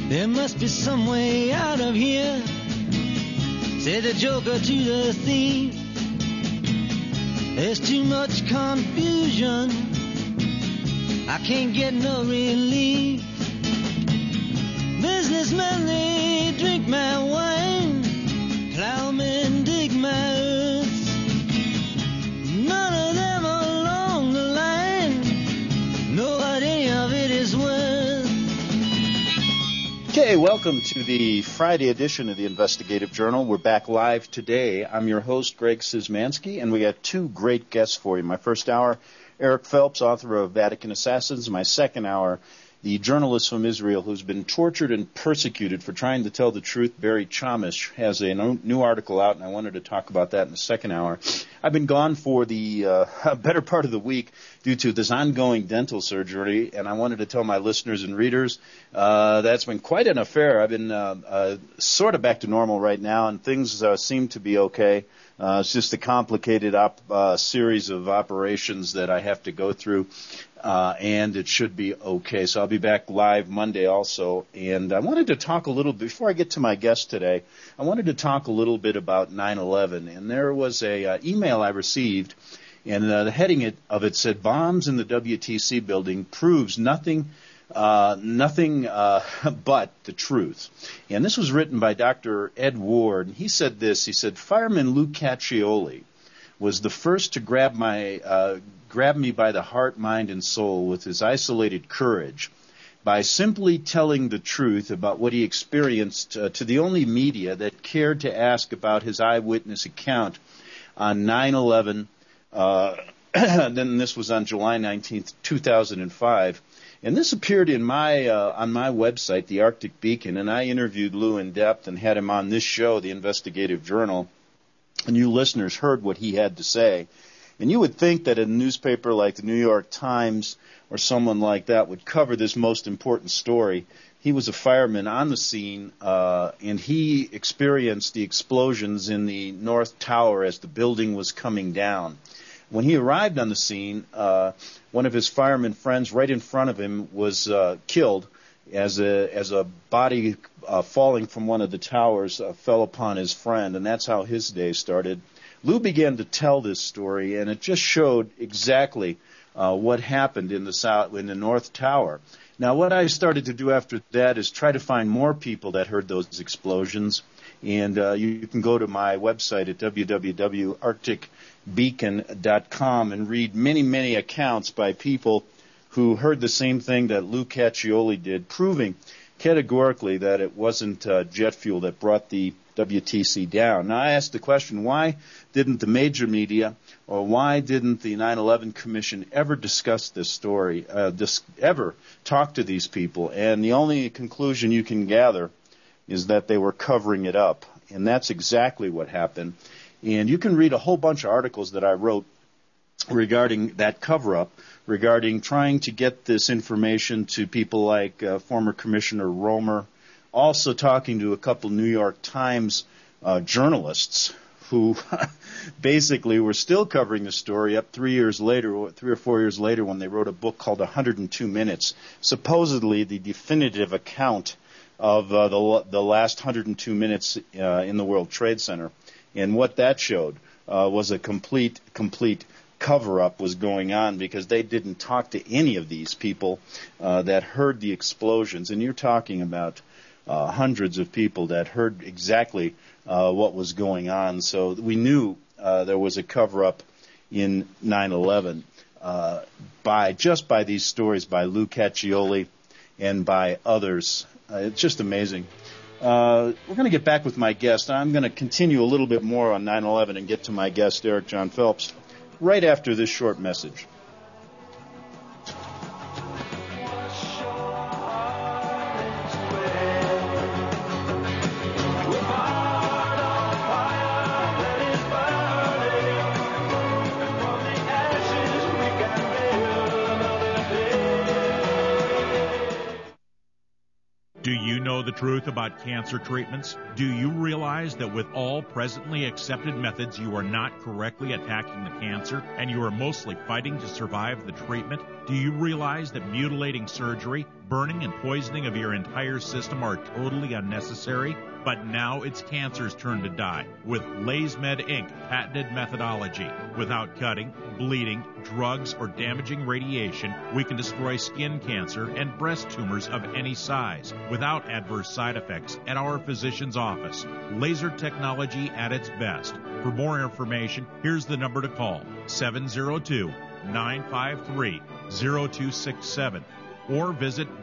There must be some way out of here, said the joker to the thief. There's too much confusion, I can't get no relief. Businessmen, they drink my wine, plowmen dig my earth. None of them along the line know what any of it is worth. Okay, welcome to the Friday edition of the Investigative Journal. We're back live today. I'm your host, Greg Szymanski, and we got two great guests for you. My first hour, Eric Phelps, author of Vatican Assassins. My second hour, the journalist from Israel who's been tortured and persecuted for trying to tell the truth, Barry Chamish, has a new article out, and I wanted to talk about that in the second hour. I've been gone for the better part of the week due to this ongoing dental surgery, and I wanted to tell my listeners and readers that's been quite an affair. I've been sort of back to normal right now, and things seem to be okay. It's just a complicated series of operations that I have to go through. And it should be okay. So I'll be back live Monday also. And I wanted to talk a little bit, before I get to my guest today, I wanted to talk a little bit about 9/11. And there was a email I received, and the heading of it said, "Bombs in the WTC building proves nothing but the truth." And this was written by Dr. Ed Ward. And he said this, he said, "Fireman Lou Caccioli was the first to grab me by the heart, mind, and soul with his isolated courage by simply telling the truth about what he experienced to the only media that cared to ask about his eyewitness account on 9/11. Then this was on July 19th, 2005. And this appeared in on my website, the Arctic Beacon, and I interviewed Lou in depth and had him on this show, the Investigative Journal. And you listeners heard what he had to say. And you would think that a newspaper like the New York Times or someone like that would cover this most important story. He was a fireman on the scene, and he experienced the explosions in the North Tower as the building was coming down. When he arrived on the scene, one of his fireman friends right in front of him was killed as a body falling from one of the towers fell upon his friend, and that's how his day started. Lou began to tell this story, and it just showed exactly what happened in the North Tower. Now, what I started to do after that is try to find more people that heard those explosions, and you can go to my website at www.arcticbeacon.com and read many, many accounts by people who heard the same thing that Lou Caccioli did, proving categorically that it wasn't jet fuel that brought the WTC down. Now, I asked the question, why didn't the major media or why didn't the 9/11 Commission ever discuss this story, ever talk to these people? And the only conclusion you can gather is that they were covering it up. And that's exactly what happened. And you can read a whole bunch of articles that I wrote regarding that cover-up, regarding trying to get this information to people like former Commissioner Romer, also talking to a couple New York Times journalists who basically were still covering the story up 3 or 4 years later when they wrote a book called 102 Minutes, supposedly the definitive account of the last 102 minutes in the World Trade Center. And what that showed was a complete cover-up was going on because they didn't talk to any of these people that heard the explosions. And you're talking about hundreds of people that heard exactly what was going on. So we knew there was a cover-up in 9/11 by these stories by Lou Caccioli and by others. It's just amazing. We're going to get back with my guest. I'm going to continue a little bit more on 9/11 and get to my guest, Eric John Phelps, right after this short message. Do you know the truth about cancer treatments? Do you realize that with all presently accepted methods, you are not correctly attacking the cancer and you are mostly fighting to survive the treatment? Do you realize that mutilating surgery, burning and poisoning of your entire system are totally unnecessary? But now it's cancer's turn to die with LaysMed Inc. patented methodology. Without cutting, bleeding, drugs, or damaging radiation, we can destroy skin cancer and breast tumors of any size without adverse side effects at our physician's office. Laser technology at its best. For more information, here's the number to call, 702-953-0267. Or visit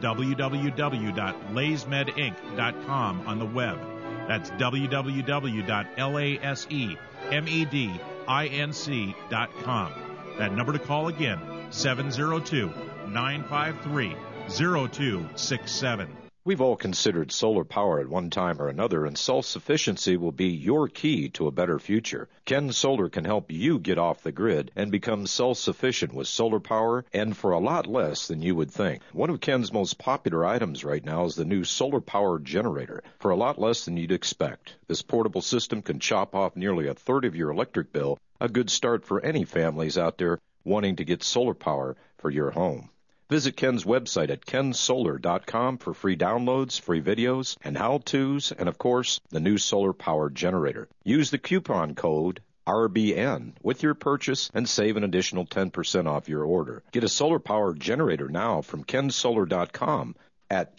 www.laysmedinc.com on the web. That's www.lasemedinc.com. That number to call again, 702-953-0267. We've all considered solar power at one time or another, and self-sufficiency will be your key to a better future. Ken Solar can help you get off the grid and become self-sufficient with solar power, and for a lot less than you would think. One of Ken's most popular items right now is the new solar power generator, for a lot less than you'd expect. This portable system can chop off nearly a third of your electric bill, a good start for any families out there wanting to get solar power for your home. Visit Ken's website at kensolar.com for free downloads, free videos, and how-tos, and of course, the new solar power generator. Use the coupon code RBN with your purchase and save an additional 10% off your order. Get a solar power generator now from kensolar.com at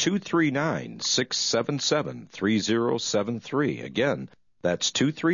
239-677-3073. Again, that's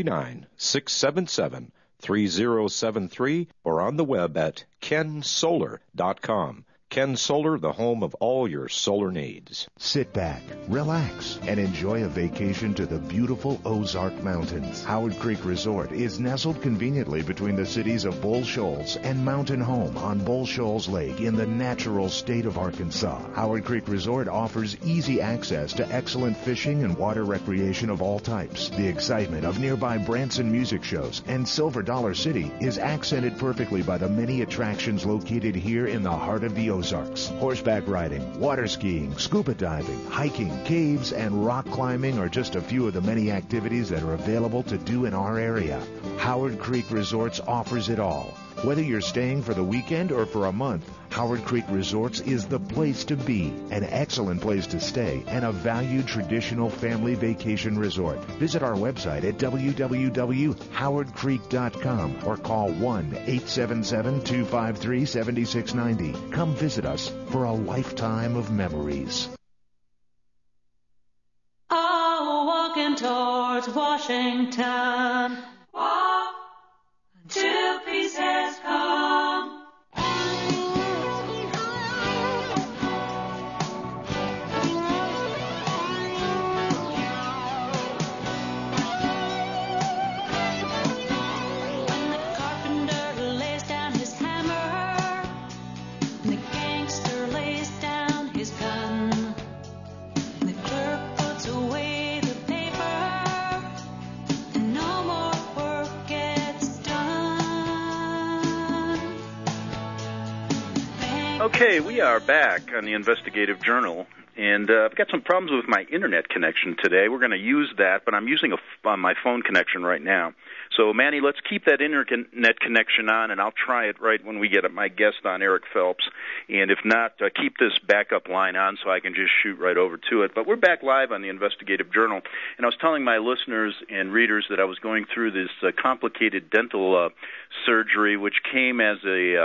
239-677-3073, or on the web at kensolar.com. Ken Solar, the home of all your solar needs. Sit back, relax, and enjoy a vacation to the beautiful Ozark Mountains. Howard Creek Resort is nestled conveniently between the cities of Bull Shoals and Mountain Home on Bull Shoals Lake in the natural state of Arkansas. Howard Creek Resort offers easy access to excellent fishing and water recreation of all types. The excitement of nearby Branson music shows and Silver Dollar City is accented perfectly by the many attractions located here in the heart of the Ozarks. Horseback riding, water skiing, scuba diving, hiking, caves, and rock climbing are just a few of the many activities that are available to do in our area. Howard Creek Resorts offers it all. Whether you're staying for the weekend or for a month, Howard Creek Resorts is the place to be, an excellent place to stay, and a valued traditional family vacation resort. Visit our website at www.howardcreek.com or call 1-877-253-7690. Come visit us for a lifetime of memories. Oh, walking towards Washington. Walk till peace has come. Okay, we are back on the Investigative Journal, and I've got some problems with my internet connection today. We're going to use that, but I'm using my phone connection right now. So, Manny, let's keep that internet connection on, and I'll try it right when we get my guest on, Eric Phelps. And if not, keep this backup line on so I can just shoot right over to it. But we're back live on the Investigative Journal, and I was telling my listeners and readers that I was going through this complicated dental surgery, which came as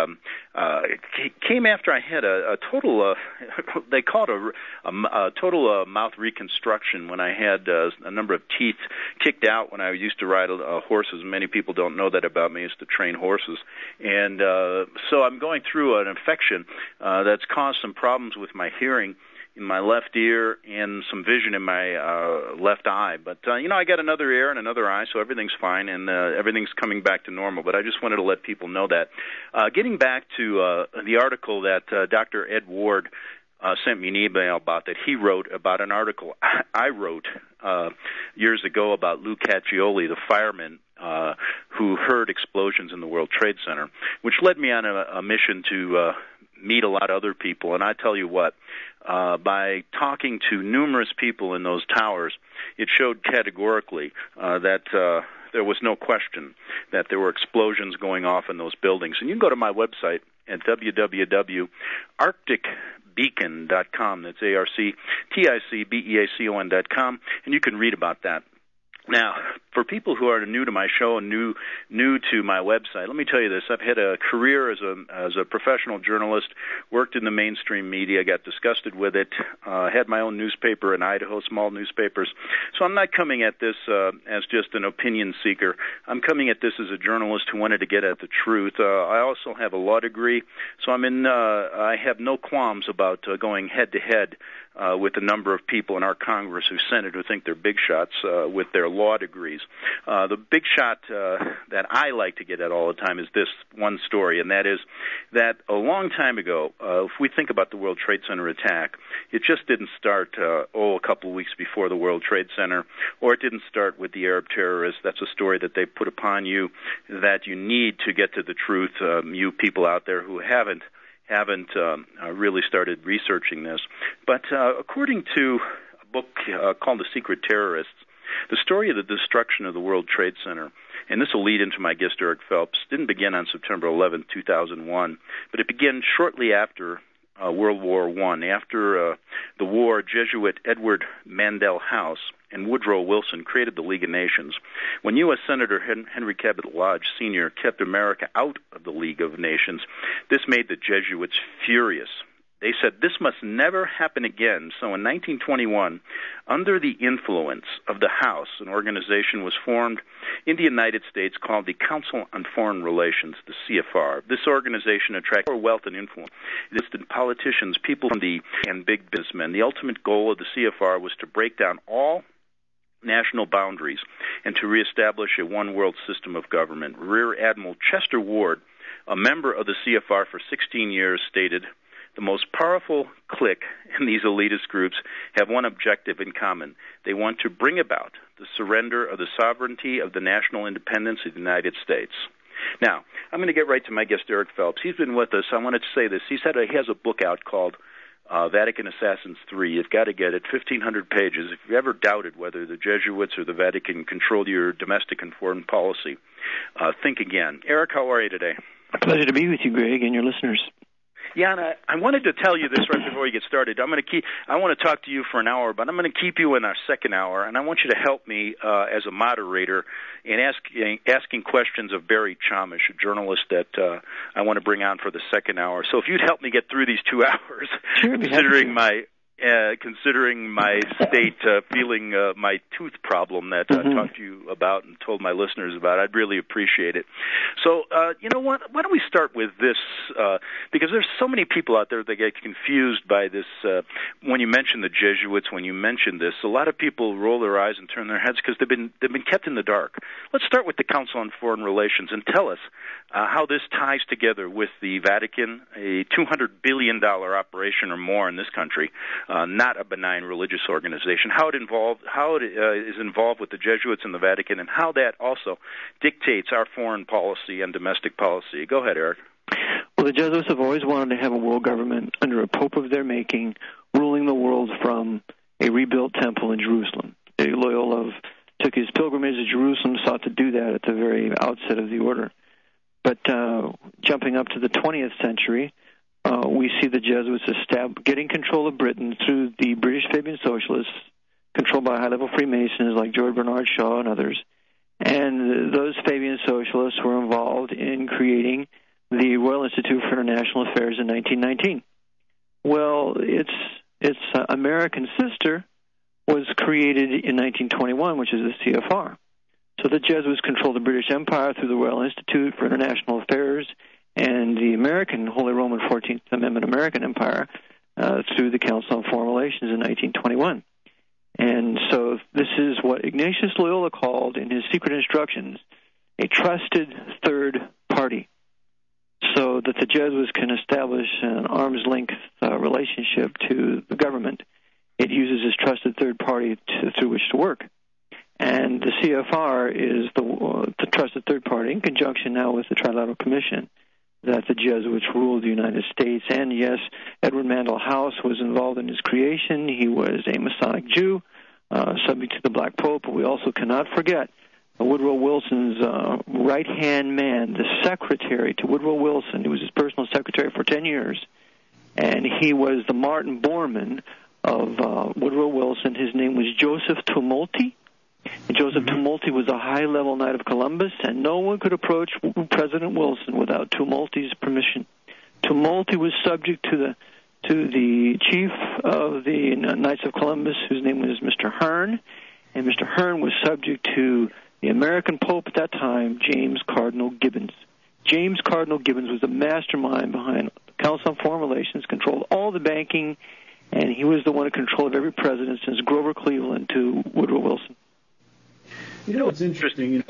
came after I had a total they call it a total mouth reconstruction when I had a number of teeth kicked out when I used to ride horses. Many people don't know that about me. I used to train horses, and so I'm going through an infection that's caused some problems with my hearing in my left ear and some vision in my left eye. But, I got another ear and another eye, so everything's fine, and everything's coming back to normal. But I just wanted to let people know that. Getting back to the article that Dr. Ed Ward sent me an email about, that he wrote about an article I wrote years ago about Lou Caccioli, the fireman who heard explosions in the World Trade Center, which led me on a mission to meet a lot of other people. And I tell you what, by talking to numerous people in those towers, it showed categorically that there was no question that there were explosions going off in those buildings. And you can go to my website at www.arcticbeacon.com. That's ARCTICBEACON.com, and you can read about that. Now, for people who are new to my show and new to my website, let me tell you this. I've had a career as a professional journalist, worked in the mainstream media, got disgusted with it, had my own newspaper in Idaho, small newspapers. So I'm not coming at this as just an opinion seeker. I'm coming at this as a journalist who wanted to get at the truth. I also have a law degree, so I have no qualms about going head-to-head with a number of people in our Congress or Senate who think they're big shots with their law degrees. The big shot that I like to get at all the time is this one story, and that is that a long time ago, if we think about the World Trade Center attack, it just didn't start, a couple of weeks before the World Trade Center, or it didn't start with the Arab terrorists. That's a story that they put upon you that you need to get to the truth, you people out there who haven't really started researching this. But according to a book called The Secret Terrorists, the story of the destruction of the World Trade Center, and this will lead into my guest Eric Phelps, didn't begin on September 11, 2001, but it began shortly after World War I. After the war, Jesuit Edward Mandell House and Woodrow Wilson created the League of Nations. When U.S. Senator Henry Cabot Lodge Sr. kept America out of the League of Nations, this made the Jesuits furious. They said this must never happen again. So in 1921, under the influence of the House, an organization was formed in the United States called the Council on Foreign Relations, the CFR. This organization attracted more wealth and influence. It listed politicians, people from and big businessmen. The ultimate goal of the CFR was to break down all national boundaries and to reestablish a one-world system of government. Rear Admiral Chester Ward, a member of the CFR for 16 years, stated, "The most powerful clique in these elitist groups have one objective in common. They want to bring about the surrender of the sovereignty of the national independence of the United States." Now, I'm going to get right to my guest, Eric Phelps. He's been with us. I wanted to say this. He said he has a book out called Vatican Assassins 3. You've got to get it, 1,500 pages. If you ever doubted whether the Jesuits or the Vatican controlled your domestic and foreign policy, think again. Eric, how are you today? A pleasure to be with you, Greg, and your listeners. Yeah, and I wanted to tell you this right before we get started. I want to talk to you for an hour, but I'm going to keep you in our second hour, and I want you to help me as a moderator in asking questions of Barry Chamish, a journalist that I want to bring on for the second hour. So if you'd help me get through these 2 hours, sure, considering my state, feeling my tooth problem that I talked to you about and told my listeners about, I'd really appreciate it. So, you know what? Why don't we start with this? Because there's so many people out there that get confused by this. When you mention the Jesuits, when you mention this, a lot of people roll their eyes and turn their heads because they've been kept in the dark. Let's start with the Council on Foreign Relations and tell us how this ties together with the Vatican, a $200 billion operation or more in this country. Not a benign religious organization, how it is involved with the Jesuits and the Vatican, and how that also dictates our foreign policy and domestic policy. Go ahead, Eric. Well, the Jesuits have always wanted to have a world government under a pope of their making, ruling the world from a rebuilt temple in Jerusalem. Loyola took his pilgrimage to Jerusalem, sought to do that at the very outset of the order. But jumping up to the 20th century, we see the Jesuits getting control of Britain through the British Fabian Socialists, controlled by high-level Freemasons like George Bernard Shaw and others. And those Fabian Socialists were involved in creating the Royal Institute for International Affairs in 1919. Well, its American sister was created in 1921, which is the CFR. So the Jesuits controlled the British Empire through the Royal Institute for International Affairs, and the American Holy Roman 14th Amendment American Empire through the Council on Foreign Relations in 1921. And so this is what Ignatius Loyola called in his secret instructions a trusted third party, so that the Jesuits can establish an arm's length relationship to the government. It uses this trusted third party through which to work. And the CFR is the trusted third party in conjunction now with the Trilateral Commission that the Jesuits ruled the United States. And yes, Edward Mandell House was involved in his creation. He was a Masonic Jew, subject to the Black Pope. But we also cannot forget Woodrow Wilson's right-hand man, the secretary to Woodrow Wilson. He was his personal secretary for 10 years. And he was the Martin Bormann of Woodrow Wilson. His name was Joseph Tumulty. And Joseph Tumulty was a high-level Knight of Columbus, and no one could approach President Wilson without Tumulty's permission. Tumulty was subject to the chief of the Knights of Columbus, whose name was Mr. Hearn, and Mr. Hearn was subject to the American Pope at that time, James Cardinal Gibbons. James Cardinal Gibbons was the mastermind behind the Council on Foreign Relations, controlled all the banking, and he was the one in control of every president since Grover Cleveland to Woodrow Wilson. You know, it's interesting,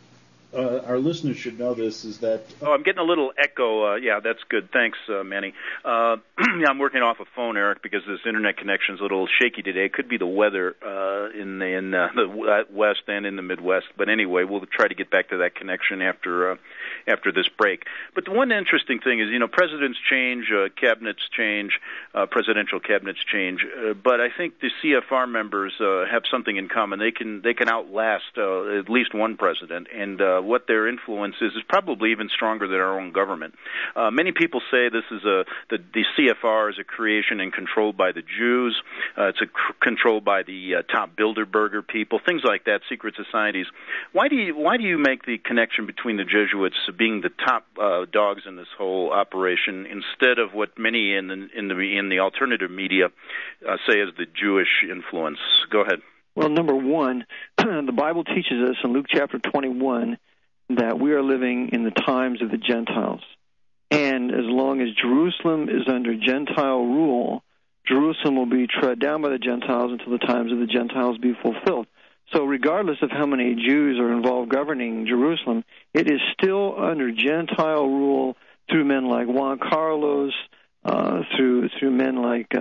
our listeners should know this, is that... Oh, I'm getting a little echo. Yeah, that's good. Thanks, Manny. Yeah, I'm working off a phone, Eric, because this internet connection is a little shaky today. It could be the weather in the West and in the Midwest. But anyway, we'll try to get back to that connection after this break. But the one interesting thing is, presidents change, cabinets change, presidential cabinets change. But I think the CFR members have something in common. They can outlast at least one president, and what their influence is probably even stronger than our own government. Many people say this is the CFR is a creation and controlled by the Jews. It's controlled by the top Bilderberger people, things like that, secret societies. Why do you make the connection between the Jesuits being the top dogs in this whole operation instead of what many in the alternative media say is the Jewish influence? Go ahead. Well, number one, the Bible teaches us in Luke chapter 21 that we are living in the times of the Gentiles. And as long as Jerusalem is under Gentile rule, Jerusalem will be tread down by the Gentiles until the times of the Gentiles be fulfilled. So regardless of how many Jews are involved governing Jerusalem, it is still under Gentile rule through men like Juan Carlos, through men like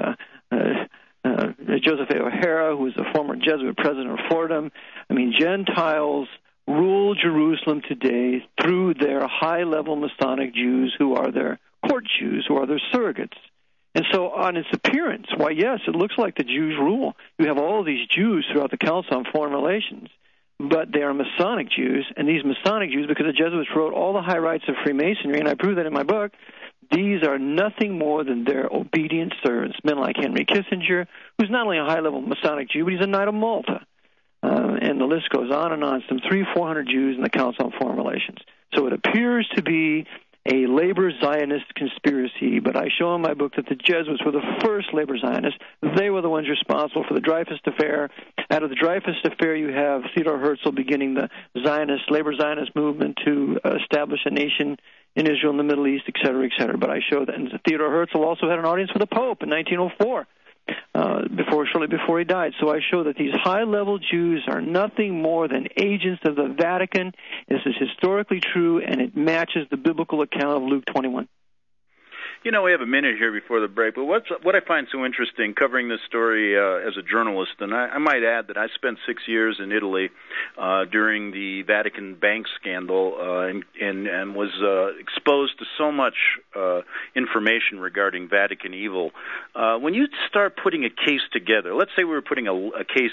Joseph A. O'Hara, who was a former Jesuit president of Fordham. I mean, Gentiles rule Jerusalem today through their high-level Masonic Jews who are their court Jews, who are their surrogates. And so on its appearance, why, yes, it looks like the Jews rule. You have all of these Jews throughout the Council on Foreign Relations, but they are Masonic Jews, and these Masonic Jews, because the Jesuits wrote all the high rites of Freemasonry, and I prove that in my book, these are nothing more than their obedient servants, men like Henry Kissinger, who's not only a high-level Masonic Jew, but he's a Knight of Malta. And the list goes on and on. Some 300-400 Jews in the Council on Foreign Relations. So it appears to be a labor Zionist conspiracy, but I show in my book that the Jesuits were the first labor Zionists. They were the ones responsible for the Dreyfus Affair. Out of the Dreyfus Affair, you have Theodore Herzl beginning the labor Zionist movement to establish a nation in Israel and the Middle East, et cetera, et cetera. But I show that Theodore Herzl also had an audience with the Pope in 1904. Shortly before he died. So I show that these high-level Jews are nothing more than agents of the Vatican. This is historically true, and it matches the biblical account of Luke 21. We have a minute here before the break, but what I find so interesting covering this story as a journalist, and I might add that I spent 6 years in Italy during the Vatican bank scandal and was exposed to so much information regarding Vatican evil. When you start putting a case together, let's say we were putting a case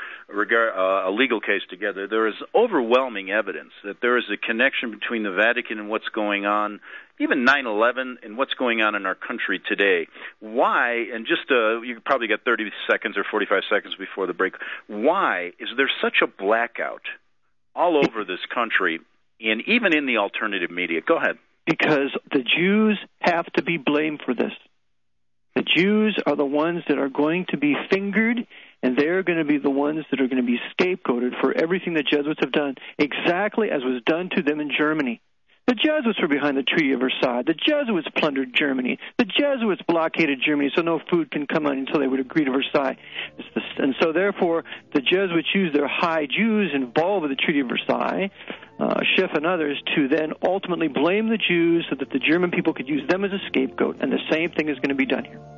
a legal case together, there is overwhelming evidence that there is a connection between the Vatican and what's going on, even 9/11, and what's going on in our country today. Why, and just you probably got 30 seconds or 45 seconds before the break, why is there such a blackout all over this country, and even in the alternative media? Go ahead. Because the Jews have to be blamed for this. The Jews are the ones that are going to be fingered, and they're going to be the ones that are going to be scapegoated for everything the Jesuits have done, exactly as was done to them in Germany. The Jesuits were behind the Treaty of Versailles. The Jesuits plundered Germany. The Jesuits blockaded Germany so no food can come in until they would agree to Versailles. And so, therefore, the Jesuits used their high Jews involved with the Treaty of Versailles, Schiff and others, to then ultimately blame the Jews so that the German people could use them as a scapegoat. And the same thing is going to be done here.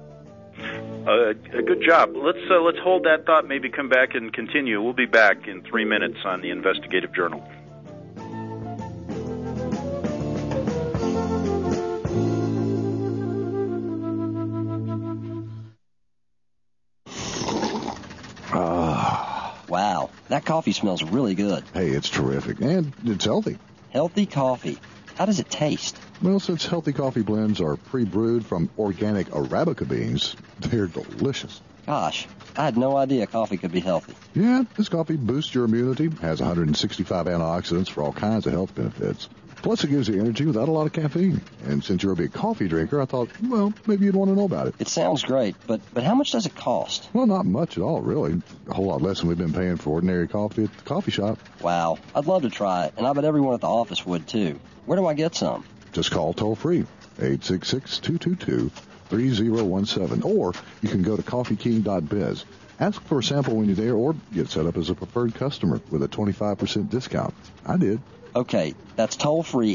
Good job. Let's hold that thought, maybe come back and continue. We'll be back in 3 minutes on the Investigative Journal. Wow, that coffee smells really good. Hey, it's terrific, and it's healthy. Healthy coffee. How does it taste? Well, since healthy coffee blends are pre-brewed from organic Arabica beans, they're delicious. Gosh, I had no idea coffee could be healthy. Yeah, this coffee boosts your immunity, has 165 antioxidants for all kinds of health benefits. Plus, it gives you energy without a lot of caffeine. And since you're a big coffee drinker, I thought, well, maybe you'd want to know about it. It sounds great, but how much does it cost? Well, not much at all, really. A whole lot less than we've been paying for ordinary coffee at the coffee shop. Wow, I'd love to try it, and I bet everyone at the office would, too. Where do I get some? Just call toll-free, 866-222-3017, or you can go to coffeeking.biz. Ask for a sample when you're there, or get set up as a preferred customer with a 25% discount. I did. Okay, that's toll-free,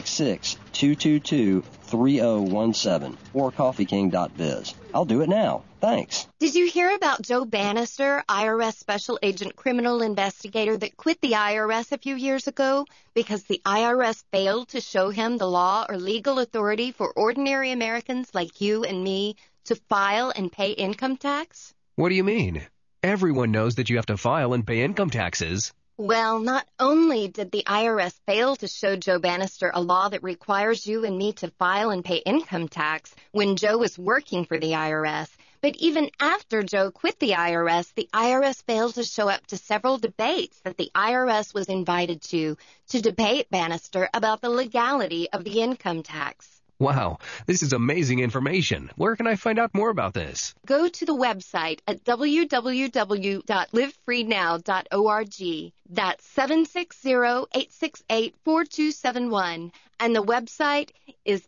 866-222-3017, or coffeeking.biz. I'll do it now. Thanks. Did you hear about Joe Bannister, IRS Special Agent Criminal Investigator that quit the IRS a few years ago because the IRS failed to show him the law or legal authority for ordinary Americans like you and me to file and pay income tax? What do you mean? Everyone knows that you have to file and pay income taxes. Well, not only did the IRS fail to show Joe Bannister a law that requires you and me to file and pay income tax when Joe was working for the IRS, but even after Joe quit the IRS failed to show up to several debates that the IRS was invited to debate Bannister about the legality of the income tax. Wow, this is amazing information. Where can I find out more about this? Go to the website at www.livefreenow.org. That's 760-868-4271. And the website is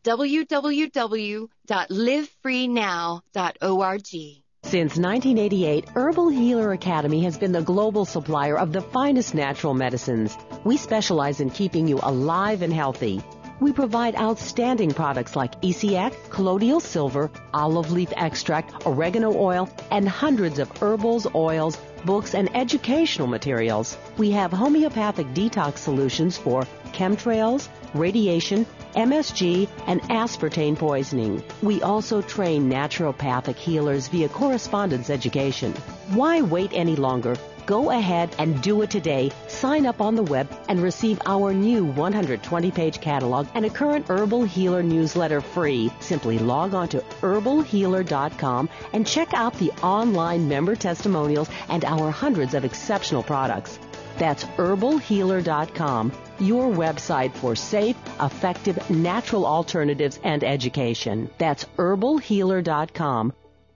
www.livefreenow.org. Since 1988, Herbal Healer Academy has been the global supplier of the finest natural medicines. We specialize in keeping you alive and healthy. We provide outstanding products like ECX, colloidal silver, olive leaf extract, oregano oil, and hundreds of herbals, oils, books, and educational materials. We have homeopathic detox solutions for chemtrails, radiation, MSG, and aspartame poisoning. We also train naturopathic healers via correspondence education. Why wait any longer? Go ahead and do it today. Sign up on the web and receive our new 120-page catalog and a current Herbal Healer newsletter free. Simply log on to herbalhealer.com and check out the online member testimonials and our hundreds of exceptional products. That's herbalhealer.com, your website for safe, effective, natural alternatives and education. That's herbalhealer.com.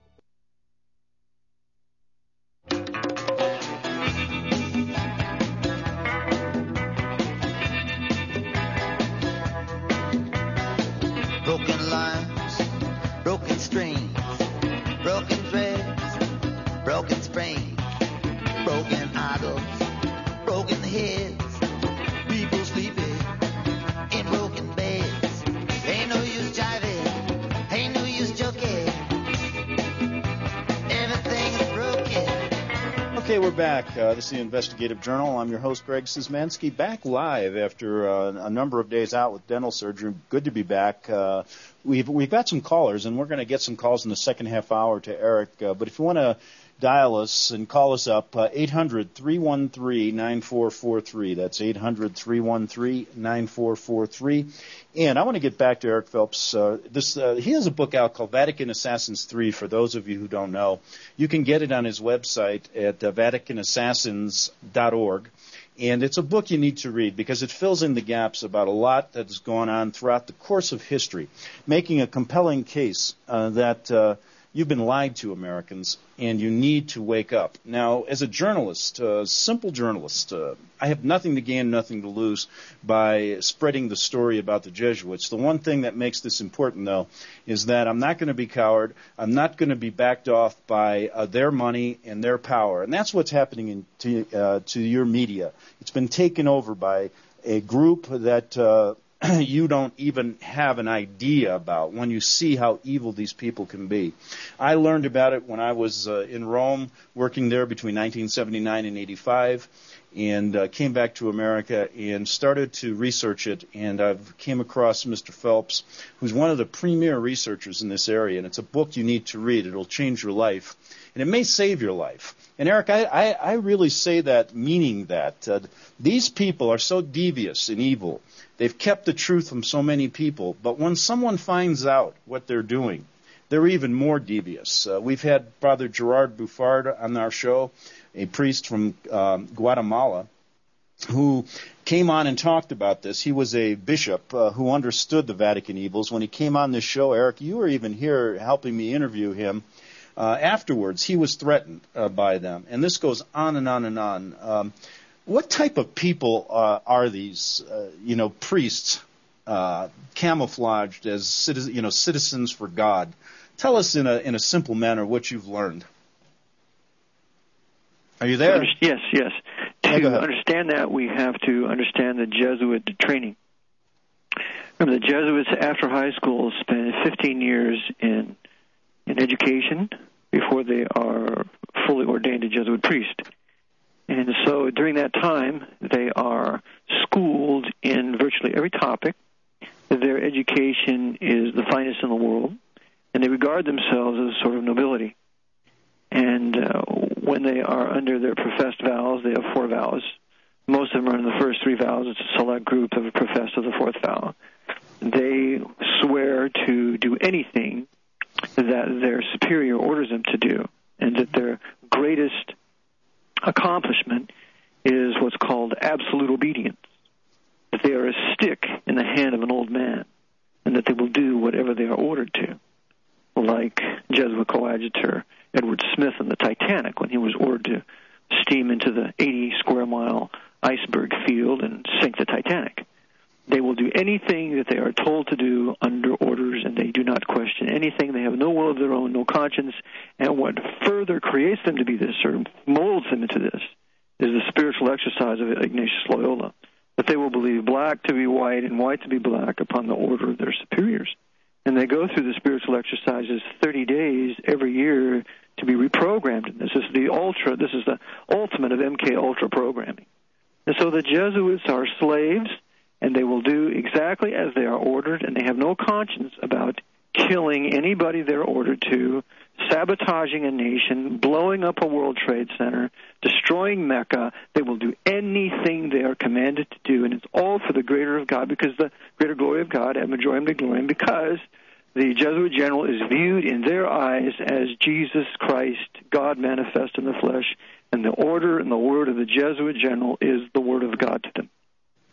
Broken lines, broken strings, broken threads, broken springs, broken idols, broken heads, people sleeping in broken beds. Ain't no use jiving, ain't no use joking, everything is broken. Okay, we're back. This is the Investigative Journal. I'm your host, Greg Szymanski, back live after a number of days out with dental surgery. Good to be back. We've got some callers, and we're going to get some calls in the second half hour to Eric. But if you want to dial us and call us up, 800-313-9443. That's 800-313-9443. And I want to get back to Eric Phelps. He has a book out called Vatican Assassins 3, for those of you who don't know. You can get it on his website at VaticanAssassins.org. And it's a book you need to read because it fills in the gaps about a lot that has gone on throughout the course of history, making a compelling case that you've been lied to, Americans, and you need to wake up. Now, as a journalist, simple journalist, I have nothing to gain, nothing to lose by spreading the story about the Jesuits. The one thing that makes this important, though, is that I'm not going to be coward. I'm not going to be backed off by their money and their power. And that's what's happening to your media. It's been taken over by a group that you don't even have an idea about when you see how evil these people can be. I learned about it when I was in Rome, working there between 1979 and 85. and came back to America and started to research it. And I've came across Mr. Phelps, who's one of the premier researchers in this area. And it's a book you need to read. It'll change your life, and it may save your life. And Eric, I really say that meaning that these people are so devious and evil. They've kept the truth from so many people. But when someone finds out what they're doing, they're even more devious. We've had Father Gerard Buffard on our show, a priest from Guatemala, who came on and talked about this. He was a bishop who understood the Vatican evils. When he came on this show, Eric, you were even here helping me interview him. Afterwards, he was threatened by them. And this goes on and on and on. What type of people are these, priests camouflaged as citizens for God? Tell us in a simple manner what you've learned. Are you there? Yes. To understand that, we have to understand the Jesuit training. Remember, the Jesuits, after high school, spend 15 years in education before they are fully ordained a Jesuit priest. And so during that time, they are schooled in virtually every topic. Their education is the finest in the world, and they regard themselves as a sort of nobility. And when they are under their professed vows, they have 4 vows. Most of them are in the first 3 vows. It's a select group that have professed of the 4th vow. They swear to do anything that their superior orders them to do, and that their greatest accomplishment is what's called absolute obedience, that they are a stick in the hand of an old man, and that they will do whatever they are ordered to, like Jesuit coadjutor Edward Smith in the Titanic, when he was ordered to steam into the 80-square-mile iceberg field and sink the Titanic. They will do anything that they are told to do under orders, and they do not question anything. They have no will of their own, no conscience. And what further creates them to be this, or molds them into this, is the spiritual exercise of Ignatius Loyola, that they will believe black to be white and white to be black upon the order of their superiors. And they go through the spiritual exercises 30 days every year to be reprogrammed. This is the ultimate of MK Ultra programming. And so the Jesuits are slaves, and they will do exactly as they are ordered, and they have no conscience about killing anybody they're ordered to, sabotaging a nation, blowing up a World Trade Center, destroying Mecca. They will do anything they are commanded to do, and it's all for the greater of God, because the greater glory of God, ad majorem Dei gloriam, because the Jesuit general is viewed in their eyes as Jesus Christ, God manifest in the flesh, and the order and the word of the Jesuit general is the word of God to them.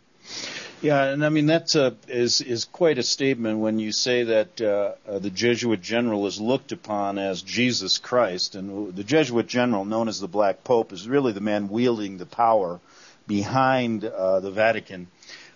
Yeah, and I mean that is quite a statement when you say that the Jesuit general is looked upon as Jesus Christ, and the Jesuit general, known as the Black Pope, is really the man wielding the power behind the Vatican.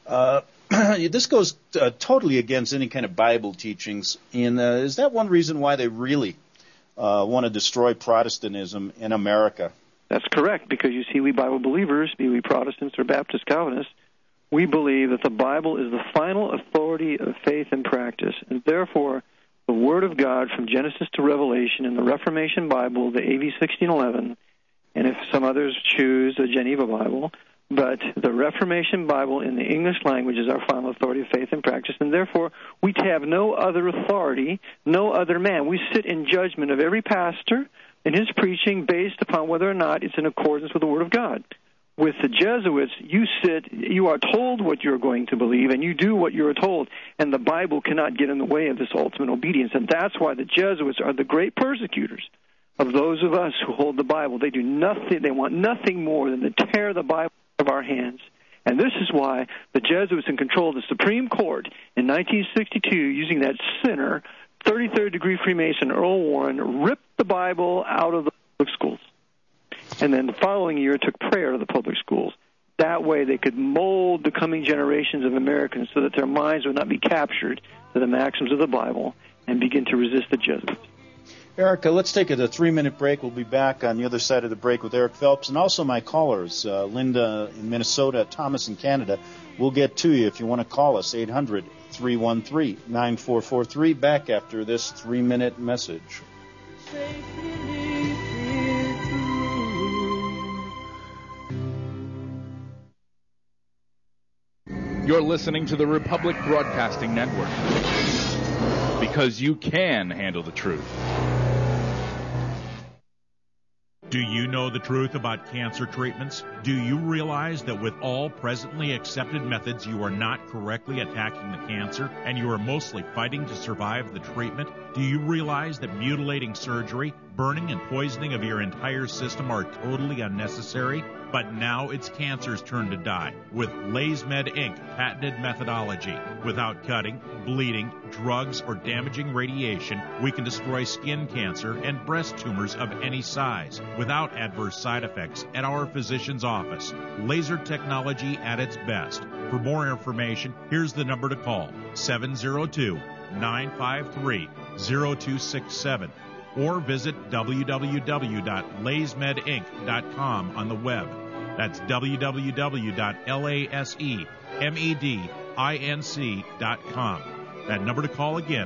This goes totally against any kind of Bible teachings, and is that one reason why they really want to destroy Protestantism in America? That's correct, because you see, we Bible believers, be we Protestants or Baptist Calvinists, we believe that the Bible is the final authority of faith and practice, and therefore the Word of God from Genesis to Revelation in the Reformation Bible, the AV 1611, and if some others choose the Geneva Bible, but the Reformation Bible in the English language is our final authority of faith and practice, and therefore we have no other authority, no other man. We sit in judgment of every pastor in his preaching based upon whether or not it's in accordance with the Word of God. With the Jesuits, you are told what you're going to believe, and you do what you're told, and the Bible cannot get in the way of this ultimate obedience, and that's why the Jesuits are the great persecutors of those of us who hold the Bible. They do nothing, they want nothing more than to tear the Bible out of our hands, and this is why the Jesuits in control of the Supreme Court in 1962, using that sinner, 33rd degree Freemason Earl Warren, ripped the Bible out of the public schools. And then the following year took prayer to the public schools. That way they could mold the coming generations of Americans so that their minds would not be captured to the maxims of the Bible and begin to resist the Jesuits. Erica, let's take a 3-minute break. We'll be back on the other side of the break with Eric Phelps and also my callers, Linda in Minnesota, Thomas in Canada. We'll get to you if you want to call us, 800-313-9443. Back after this 3-minute message. You're listening to the Republic Broadcasting Network. Because you can handle the truth. Do you know the truth about cancer treatments? Do you realize that with all presently accepted methods, you are not correctly attacking the cancer and you are mostly fighting to survive the treatment? Do you realize that mutilating surgery, burning and poisoning of your entire system are totally unnecessary? But now it's cancer's turn to die with LaserMed Inc. patented methodology. Without cutting, bleeding, drugs, or damaging radiation, we can destroy skin cancer and breast tumors of any size without adverse side effects at our physician's office. Laser technology at its best. For more information, here's the number to call, 702-953-0267. Or visit www.lasermedinc.com on the web. That's www.lasermedinc.com. That number to call again,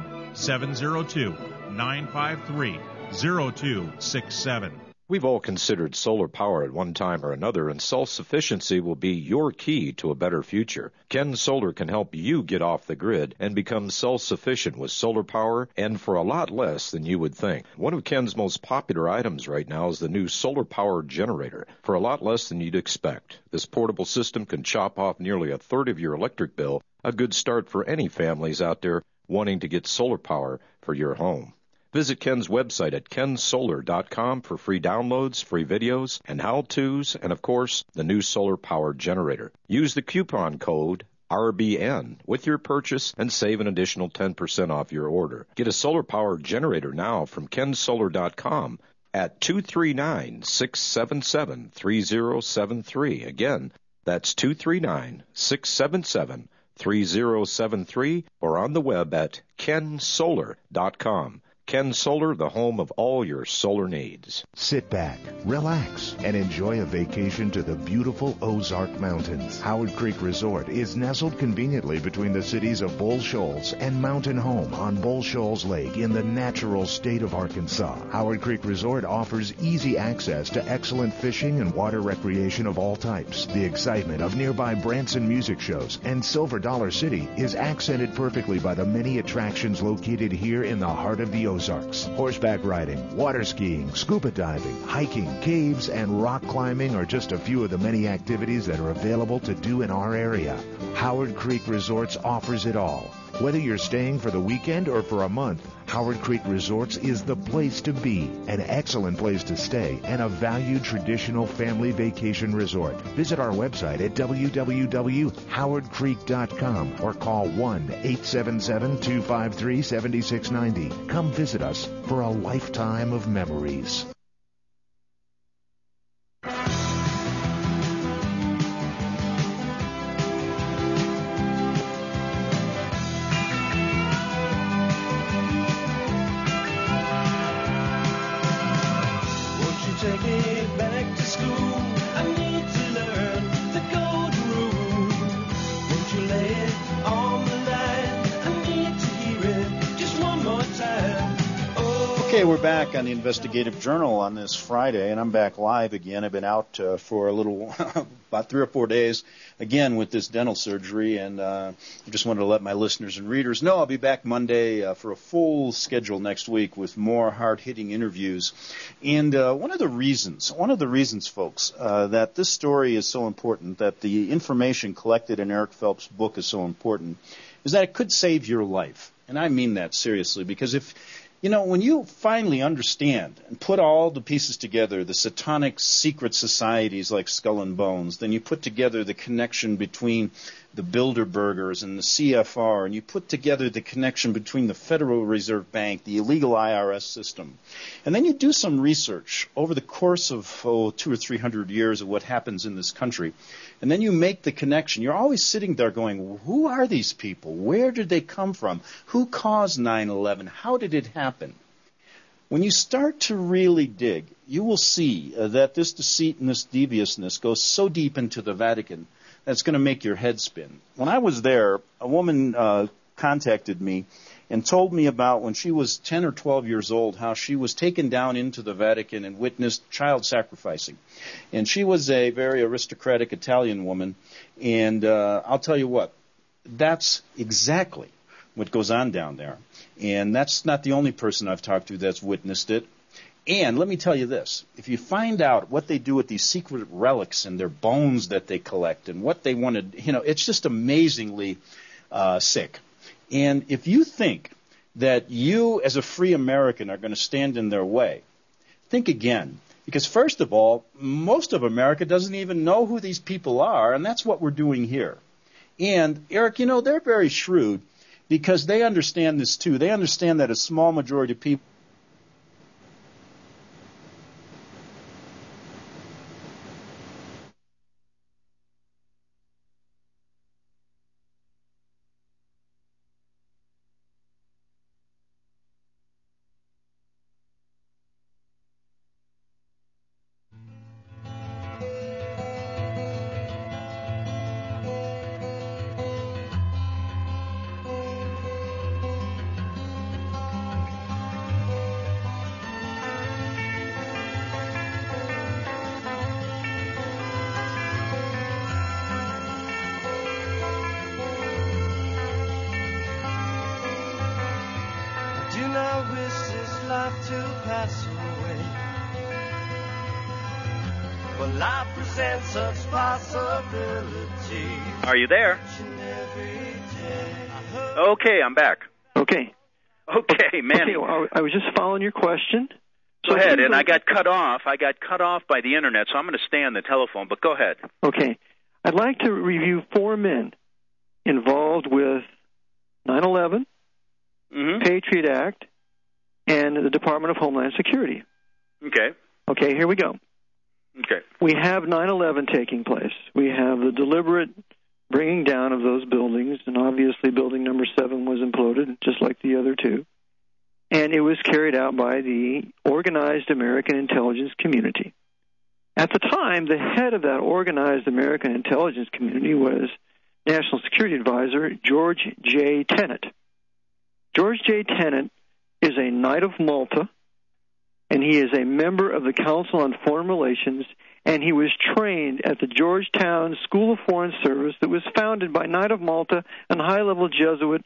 702-953-0267. We've all considered solar power at one time or another, and self-sufficiency will be your key to a better future. Ken Solar can help you get off the grid and become self-sufficient with solar power, and for a lot less than you would think. One of Ken's most popular items right now is the new solar power generator, for a lot less than you'd expect. This portable system can chop off nearly a third of your electric bill, a good start for any families out there wanting to get solar power for your home. Visit Ken's website at kensolar.com for free downloads, free videos, and how-tos, and, of course, the new solar power generator. Use the coupon code RBN with your purchase and save an additional 10% off your order. Get a solar power generator now from kensolar.com at 239-677-3073. Again, that's 239-677-3073, or on the web at kensolar.com. Ken Solar, the home of all your solar needs. Sit back, relax, and enjoy a vacation to the beautiful Ozark Mountains. Howard Creek Resort is nestled conveniently between the cities of Bull Shoals and Mountain Home on Bull Shoals Lake in the natural state of Arkansas. Howard Creek Resort offers easy access to excellent fishing and water recreation of all types. The excitement of nearby Branson music shows and Silver Dollar City is accented perfectly by the many attractions located here in the heart of the Ozarks. Horseback riding, water skiing, scuba diving, hiking, caves, and rock climbing are just a few of the many activities that are available to do in our area. Howard Creek Resorts offers it all. Whether you're staying for the weekend or for a month, Howard Creek Resorts is the place to be, an excellent place to stay, and a valued traditional family vacation resort. Visit our website at www.howardcreek.com or call 1-877-253-7690. Come visit us for a lifetime of memories. Take me back to school. I need to learn the golden rule. Won't you lay it on the line? I need to hear it just one more time. Okay, we're back on the Investigative Journal on this Friday, and I'm back live again. I've been out for a little, about 3 or 4 days, again with this dental surgery, and I just wanted to let my listeners and readers know I'll be back Monday for a full schedule next week with more hard-hitting interviews. And one of the reasons, folks, that this story is so important, that the information collected in Eric Phelps' book is so important, is that it could save your life. And I mean that seriously, because when you finally understand and put all the pieces together, the satanic secret societies like Skull and Bones, then you put together the connection between the Bilderbergers and the CFR, and you put together the connection between the Federal Reserve Bank, the illegal IRS system, and then you do some research over the course of 200 or 300 years of what happens in this country, and then you make the connection. You're always sitting there going, who are these people? Where did they come from? Who caused 9/11? How did it happen? When you start to really dig, you will see that this deceit and this deviousness goes so deep into the Vatican that's going to make your head spin. When I was there, a woman contacted me and told me about when she was 10 or 12 years old, how she was taken down into the Vatican and witnessed child sacrificing. And she was a very aristocratic Italian woman, and I'll tell you what, that's exactly what goes on down there. And that's not the only person I've talked to that's witnessed it. And let me tell you this. If you find out what they do with these secret relics and their bones that they collect and what they want to, it's just amazingly sick. And if you think that you as a free American are going to stand in their way, think again. Because first of all, most of America doesn't even know who these people are, and that's what we're doing here. And, Eric, they're very shrewd because they understand this too. They understand that a small majority of people Are you there? Okay, I'm back. Okay, Manny. Okay, well, I was just following your question. Go ahead, and I got cut off. I got cut off by the Internet, so I'm going to stay on the telephone, but go ahead. Okay. I'd like to review 4 men involved with 9/11, Patriot Act, and the Department of Homeland Security. Okay, here we go. Okay. We have 9/11 taking place. We have the deliberate bringing down of those buildings, and obviously building number 7 was imploded, just like the other 2. And it was carried out by the organized American intelligence community. At the time, the head of that organized American intelligence community was National Security Advisor George J. Tenet. George J. Tenet is a Knight of Malta, and he is a member of the Council on Foreign Relations, and he was trained at the Georgetown School of Foreign Service that was founded by Knight of Malta and high-level Jesuit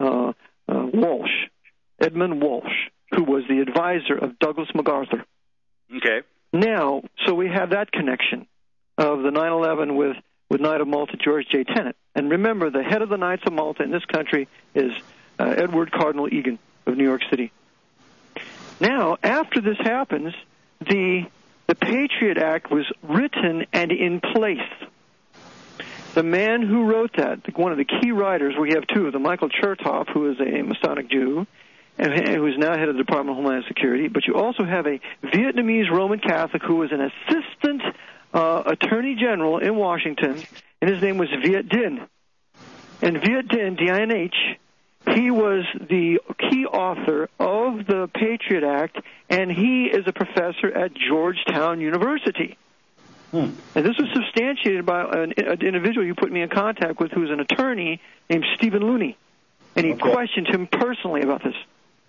Walsh, Edmund Walsh, who was the advisor of Douglas MacArthur. Okay. Now, so we have that connection of the 9/11 with Knight of Malta, George J. Tenet. And remember, the head of the Knights of Malta in this country is Edward Cardinal Egan of New York City. Now, after this happens, the Patriot Act was written and in place. The man who wrote that, one of the key writers, we have 2 of them, Michael Chertoff, who is a Masonic Jew, and who is now head of the Department of Homeland Security, but you also have a Vietnamese Roman Catholic who was an assistant attorney general in Washington, and his name was Viet Dinh. And Viet Dinh, D-I-N-H, he was the key author of the Patriot Act, and he is a professor at Georgetown University. And this was substantiated by an individual you put me in contact with who's an attorney named Stephen Looney, and he questioned him personally about this.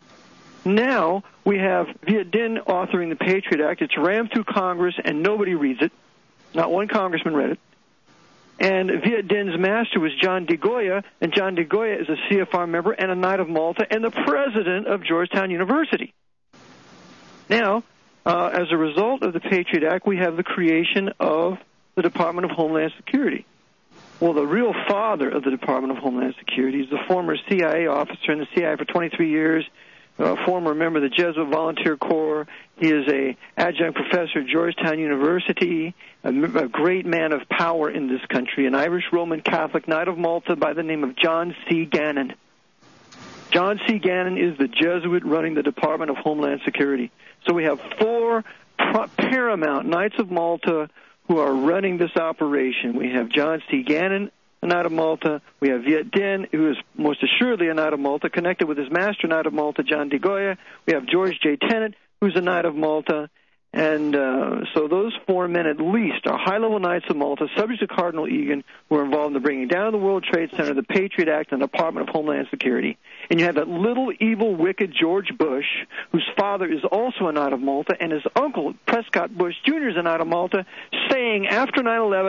Now we have Viet Dinh authoring the Patriot Act. It's rammed through Congress, and nobody reads it. Not one congressman read it. And Viet Dinh's master was John de Goya, and John de Goya is a CFR member and a Knight of Malta and the president of Georgetown University. Now, as a result of the Patriot Act, we have the creation of the Department of Homeland Security. Well, the real father of the Department of Homeland Security is the former CIA officer in the CIA for 23 years, former member of the Jesuit Volunteer Corps. He is a adjunct professor at Georgetown University, a great man of power in this country, an Irish Roman Catholic Knight of Malta by the name of John C. Gannon. John C. Gannon is the Jesuit running the Department of Homeland Security. So we have 4 paramount Knights of Malta who are running this operation. We have John C. Gannon, a Knight of Malta. We have Viet Dinh, who is most assuredly a Knight of Malta, connected with his master Knight of Malta, John de Goya. We have George J. Tenet, who's a Knight of Malta. And so those 4 men at least are high-level Knights of Malta, subject to Cardinal Egan, who are involved in the bringing down of the World Trade Center, the Patriot Act, and the Department of Homeland Security. And you have that little, evil, wicked George Bush, whose father is also a Knight of Malta, and his uncle, Prescott Bush Jr., is a Knight of Malta, saying after 9/11,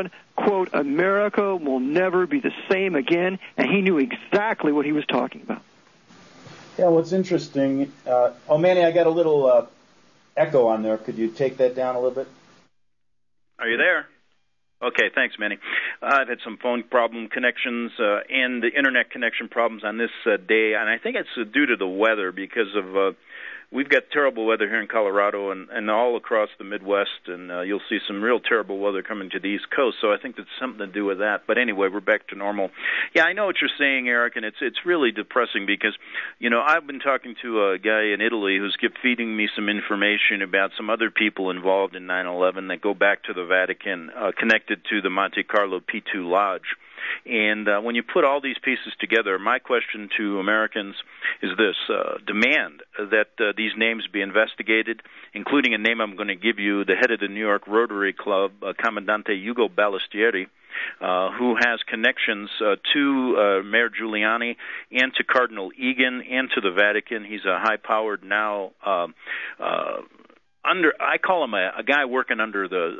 quote, America will never be the same again, and he knew exactly what he was talking about. Yeah, what's interesting, Manny, I got a little echo on there. Could you take that down a little bit? Are you there? Okay, thanks, Manny. I've had some phone problem connections and the internet connection problems on this day, and I think it's due to the weather because of we've got terrible weather here in Colorado and all across the Midwest, and you'll see some real terrible weather coming to the East Coast, so I think that's something to do with that. But anyway, we're back to normal. Yeah, I know what you're saying, Eric, and it's really depressing because, you know, I've been talking to a guy in Italy who's kept feeding me some information about some other people involved in 9/11 that go back to the Vatican, connected to the Monte Carlo P2 Lodge. And when you put all these pieces together, my question to Americans is this: demand that these names be investigated, including a name I'm going to give you, the head of the New York Rotary Club, Commandante Ugo Ballestieri, who has connections to Mayor Giuliani and to Cardinal Egan and to the Vatican. He's a high-powered now I call him a guy working under the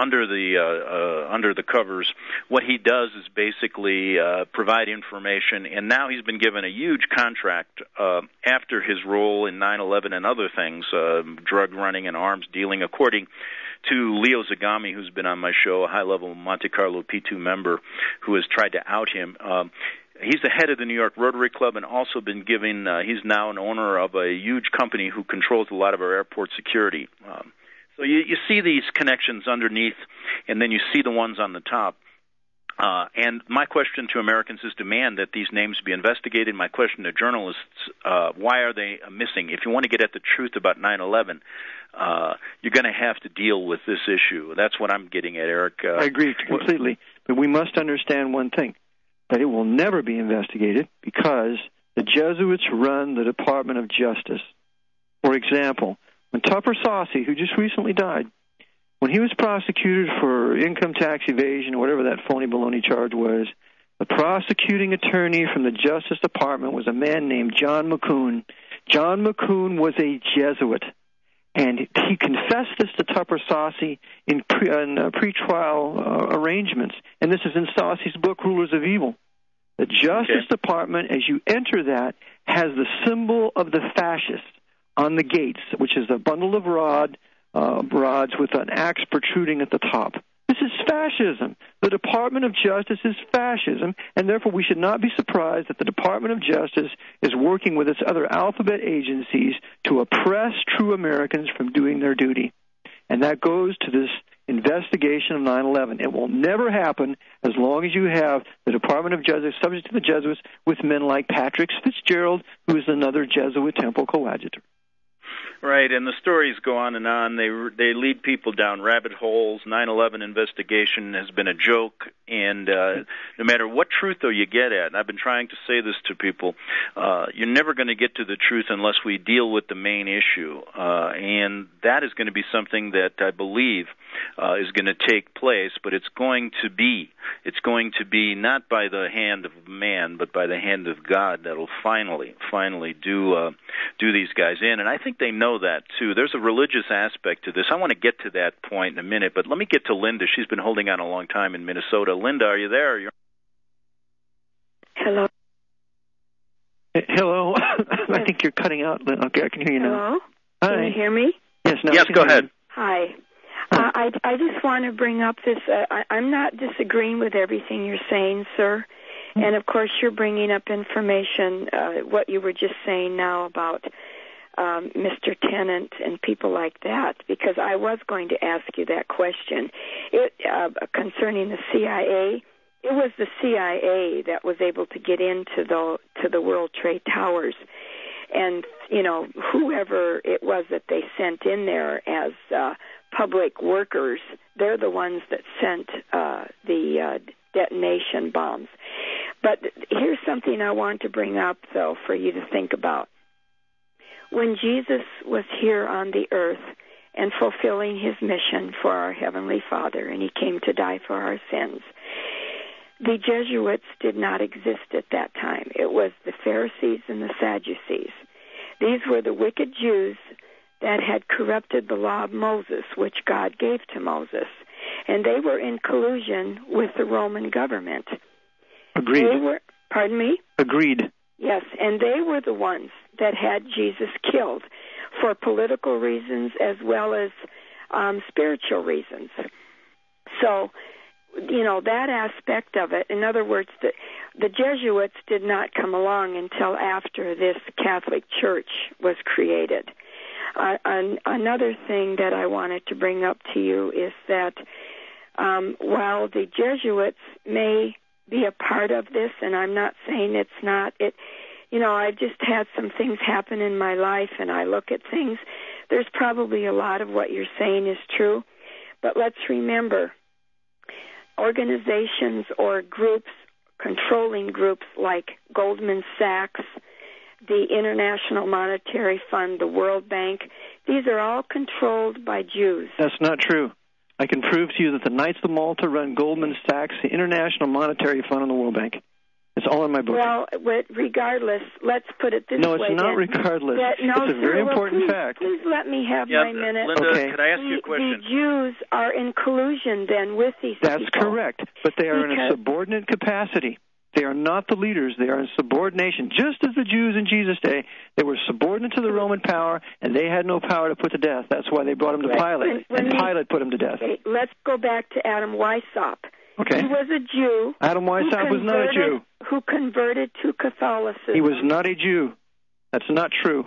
covers. What he does is basically provide information, and now he's been given a huge contract after his role in 9/11 and other things, drug running and arms dealing, according to Leo Zagami, who's been on my show, a high-level Monte Carlo P2 member who has tried to out him. He's the head of the New York Rotary Club and also been given, he's now an owner of a huge company who controls a lot of our airport security. So you see these connections underneath, and then you see the ones on the top. And my question to Americans is demand that these names be investigated. My question to journalists, why are they missing? If you want to get at the truth about 9/11, you're going to have to deal with this issue. That's what I'm getting at, Eric. I agree completely. But we must understand one thing, that it will never be investigated because the Jesuits run the Department of Justice. For example, when Tupper Saucy, who just recently died, when he was prosecuted for income tax evasion or whatever that phony baloney charge was, the prosecuting attorney from the Justice Department was a man named John McCoon. John McCoon was a Jesuit, and he confessed this to Tupper Saucy in pretrial arrangements. And this is in Saucy's book, Rulers of Evil. The Justice Department, as you enter that, has the symbol of the fascists on the gates, which is a bundle of rods with an axe protruding at the top. This is fascism. The Department of Justice is fascism, and therefore we should not be surprised that the Department of Justice is working with its other alphabet agencies to oppress true Americans from doing their duty. And that goes to this investigation of 9/11. It will never happen as long as you have the Department of Justice subject to the Jesuits with men like Patrick Fitzgerald, who is another Jesuit temple coadjutor. Right, and the stories go on and on. They lead people down rabbit holes. 9/11 investigation has been a joke, and no matter what truth, though, you get at, and I've been trying to say this to people, you're never going to get to the truth unless we deal with the main issue, and that is going to be something that I believe is going to take place, but it's going to be not by the hand of man, but by the hand of God that'll finally do these guys in, and I think they know that too. There's a religious aspect to this. I want to get to that point in a minute, but let me get to Linda. She's been holding on a long time in Minnesota. Linda, are you there? Hello. Hello. I think you're cutting out. Okay, I can hear you now. Hello. Hi. Can you hear me? Yes. Now yes. Go ahead. Hi. I just want to bring up this. I'm not disagreeing with everything you're saying, sir. And of course, you're bringing up information. What you were just saying now about Mr. Tennant and people like that, because I was going to ask you that question concerning the CIA. It was the CIA that was able to get into the World Trade Towers, and whoever it was that they sent in there as public workers, they're the ones that sent the detonation bombs. But here's something I want to bring up, though, for you to think about. When Jesus was here on the earth and fulfilling his mission for our Heavenly Father, and he came to die for our sins, the Jesuits did not exist at that time. It was the Pharisees and the Sadducees. These were the wicked Jews that had corrupted the law of Moses, which God gave to Moses. and they were in collusion with the Roman government. Agreed. Pardon me? Agreed. Yes, and they were the ones that had Jesus killed for political reasons as well as spiritual reasons. So, that aspect of it, in other words, the Jesuits did not come along until after this Catholic Church was created. Another thing that I wanted to bring up to you is that while the Jesuits may be a part of this, and I'm not saying it's not, I've just had some things happen in my life, and I look at things. There's probably a lot of what you're saying is true, but let's remember, organizations or groups, controlling groups like Goldman Sachs, the International Monetary Fund, the World Bank, these are all controlled by Jews. That's not true. I can prove to you that the Knights of Malta run Goldman Sachs, the International Monetary Fund, and the World Bank. It's all in my book. Well, regardless, let's put it this way. No, it's not regardless. It's a very important fact. Please let me have my minute. Linda, okay. Could I ask you a question? The Jews are in collusion then with these people. That's correct, but they are in a subordinate capacity. They are not the leaders. They are in subordination. Just as the Jews in Jesus' day, they were subordinate to the Roman power, and they had no power to put to death. That's why they brought him to Pilate, and Pilate put him to death. Okay, let's go back to Adam Weishaupt. Okay. He was a Jew. Adam Weishaupt was not a Jew. Who converted to Catholicism. He was not a Jew. That's not true.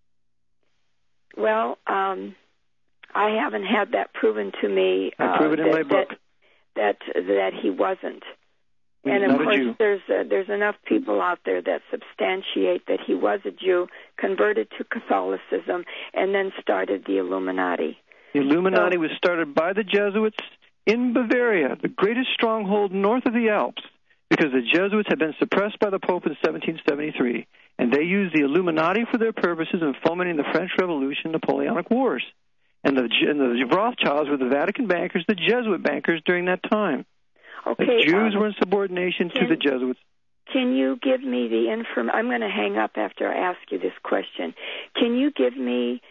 Well, I haven't had that proven to me. I prove it in my book. That he wasn't. He's and of not a course, Jew. there's enough people out there that substantiate that he was a Jew, converted to Catholicism, and then started the Illuminati. The Illuminati was started by the Jesuits in Bavaria, the greatest stronghold north of the Alps, because the Jesuits had been suppressed by the Pope in 1773, and they used the Illuminati for their purposes in fomenting the French Revolution, Napoleonic Wars. And the Rothschilds were the Vatican bankers, the Jesuit bankers during that time. Okay, the Jews were in subordination to the Jesuits. Can you give me the information? I'm going to hang up after I ask you this question. Can you give me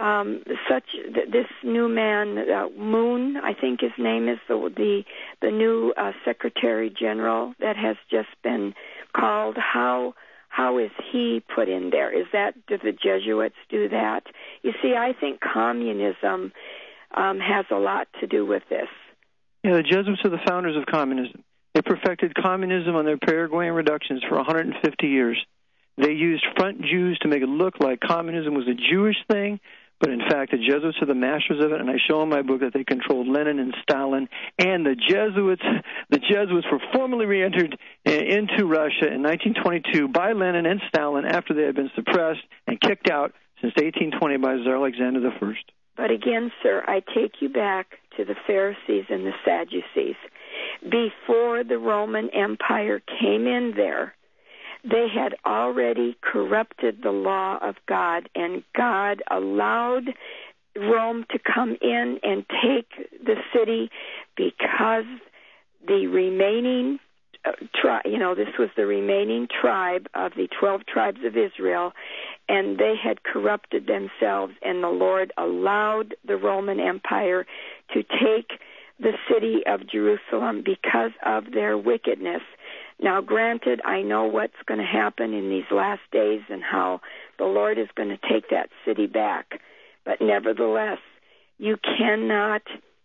this new man, Moon, I think his name is, the new Secretary General that has just been called? How is he put in there? Do the Jesuits do that? You see, I think communism has a lot to do with this. Yeah, the Jesuits are the founders of communism. They perfected communism on their Paraguayan reductions for 150 years. They used front Jews to make it look like communism was a Jewish thing, but in fact the Jesuits are the masters of it, and I show in my book that they controlled Lenin and Stalin, and the Jesuits were formally re-entered into Russia in 1922 by Lenin and Stalin after they had been suppressed and kicked out since 1820 by Tsar Alexander I. But again, sir, I take you back to the Pharisees and the Sadducees. Before the Roman Empire came in there, they had already corrupted the law of God, and God allowed Rome to come in and take the city because the remaining this was the remaining tribe of the 12 tribes of Israel, and they had corrupted themselves, and the Lord allowed the Roman Empire to take the city of Jerusalem because of their wickedness. Now, granted, I know what's going to happen in these last days and how the Lord is going to take that city back, but nevertheless, you cannot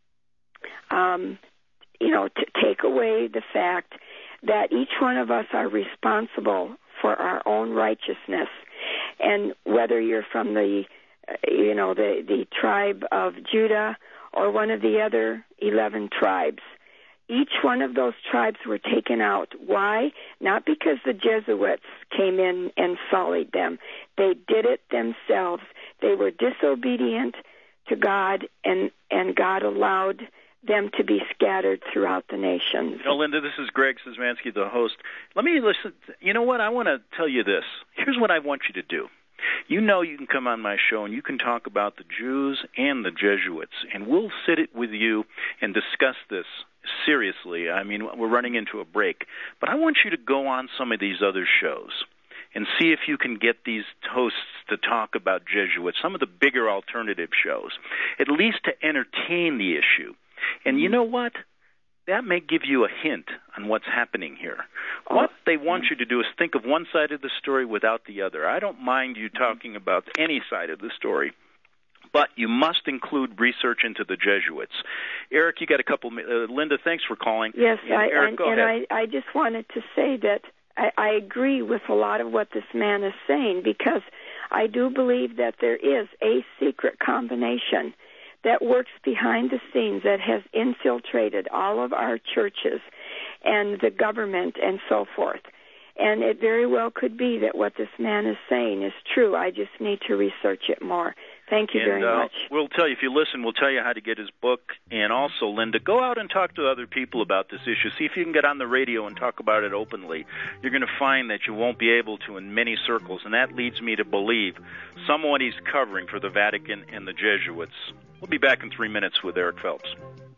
take away the fact that each one of us are responsible for our own righteousness. And whether you're from the tribe of Judah or one of the other 11 tribes, each one of those tribes were taken out. Why? Not because the Jesuits came in and sullied them. They did it themselves. They were disobedient to God, and God allowed them to be scattered throughout the nations. Linda, this is Greg Szymanski, the host. Let me listen. You know what? I want to tell you this. Here's what I want you to do. You can come on my show and you can talk about the Jews and the Jesuits, and we'll sit with you and discuss this seriously. I mean, we're running into a break. But I want you to go on some of these other shows and see if you can get these hosts to talk about Jesuits, some of the bigger alternative shows, at least to entertain the issue. And you know what? That may give you a hint on what's happening here. What they want you to do is think of one side of the story without the other. I don't mind you talking about any side of the story, but you must include research into the Jesuits. Eric, you got a couple. Linda, thanks for calling. Yes, Eric, go ahead. I just wanted to say that I agree with a lot of what this man is saying, because I do believe that there is a secret combination that works behind the scenes that has infiltrated all of our churches and the government and so forth. And it very well could be that what this man is saying is true. I just need to research it more. Thank you very much. We'll tell you, if you listen, we'll tell you how to get his book. And also, Linda, go out and talk to other people about this issue. See if you can get on the radio and talk about it openly. You're going to find that you won't be able to in many circles, and that leads me to believe someone he's covering for the Vatican and the Jesuits. We'll be back in 3 minutes with Eric Phelps.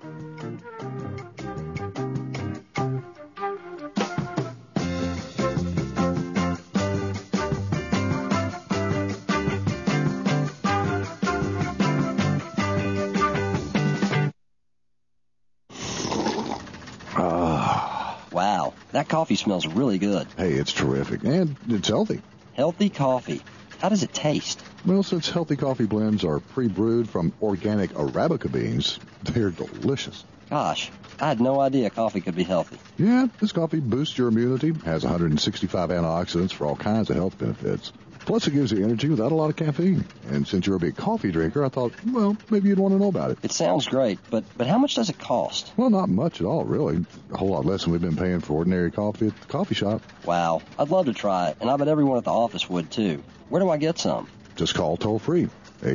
Wow, that coffee smells really good. Hey, it's terrific, and it's healthy. Healthy coffee. How does it taste? Well, since healthy coffee blends are pre-brewed from organic Arabica beans, they're delicious. Gosh, I had no idea coffee could be healthy. Yeah, this coffee boosts your immunity, has 165 antioxidants for all kinds of health benefits. Plus, it gives you energy without a lot of caffeine. And since you're a big coffee drinker, I thought, well, maybe you'd want to know about it. It sounds great, but how much does it cost? Well, not much at all, really. A whole lot less than we've been paying for ordinary coffee at the coffee shop. Wow, I'd love to try it, and I bet everyone at the office would, too. Where do I get some? Just call toll-free,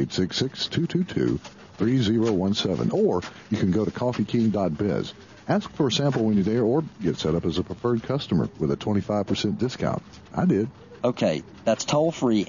866-222-3017, or you can go to coffeeking.biz. Ask for a sample when you're there, or get set up as a preferred customer with a 25% discount. I did. Okay, that's toll-free,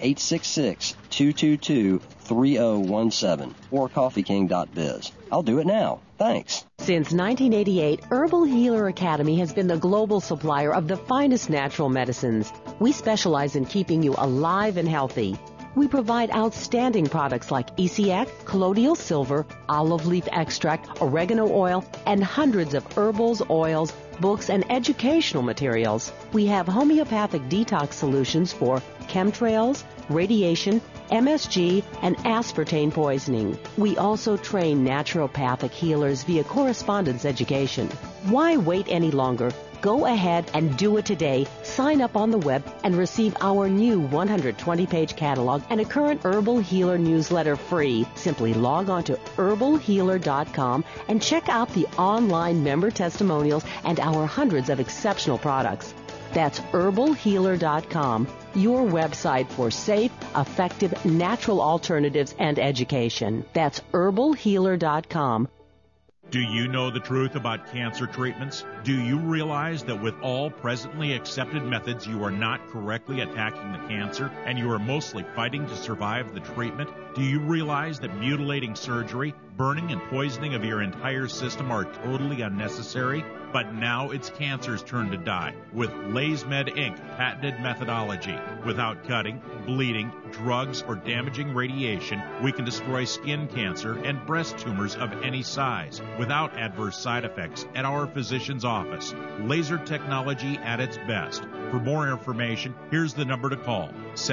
866-222-3017, or coffeeking.biz. I'll do it now. Thanks. Since 1988, Herbal Healer Academy has been the global supplier of the finest natural medicines. We specialize in keeping you alive and healthy. We provide outstanding products like ECX, colloidal silver, olive leaf extract, oregano oil, and hundreds of herbals, oils, books, and educational materials. We have homeopathic detox solutions for chemtrails, radiation, MSG, and aspartame poisoning. We also train naturopathic healers via correspondence education. Why wait any longer? Go ahead and do it today. Sign up on the web and receive our new 120-page catalog and a current Herbal Healer newsletter free. Simply log on to herbalhealer.com and check out the online member testimonials and our hundreds of exceptional products. That's herbalhealer.com, your website for safe, effective, natural alternatives and education. That's herbalhealer.com. Do you know the truth about cancer treatments? Do you realize that with all presently accepted methods, you are not correctly attacking the cancer and you are mostly fighting to survive the treatment? Do you realize that mutilating surgery, burning and poisoning of your entire system are totally unnecessary? But now it's cancer's turn to die with LaysMed Inc. patented methodology. Without cutting, bleeding, drugs, or damaging radiation, we can destroy skin cancer and breast tumors of any size without adverse side effects at our physician's office. Laser technology at its best. For more information, here's the number to call,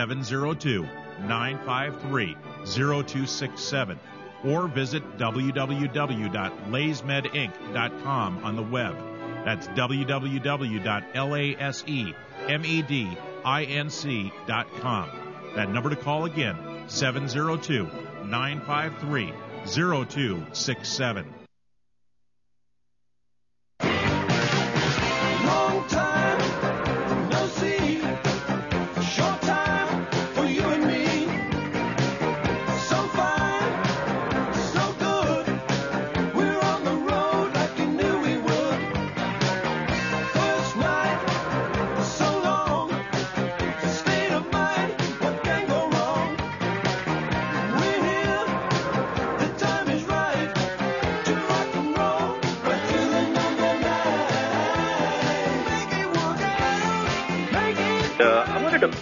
702-953-0267. Or visit www.laysmedinc.com on the web. That's www.lasemedinc.com. That number to call again, 702-953-0267. Long time, no see. Short time for you and me. So fine, so good. We're on the road like you knew we would. First night, so long. State of mind, what can go wrong? We're here, the time is right to rock and roll right till the number 9. Make it work out, make it I wanted to.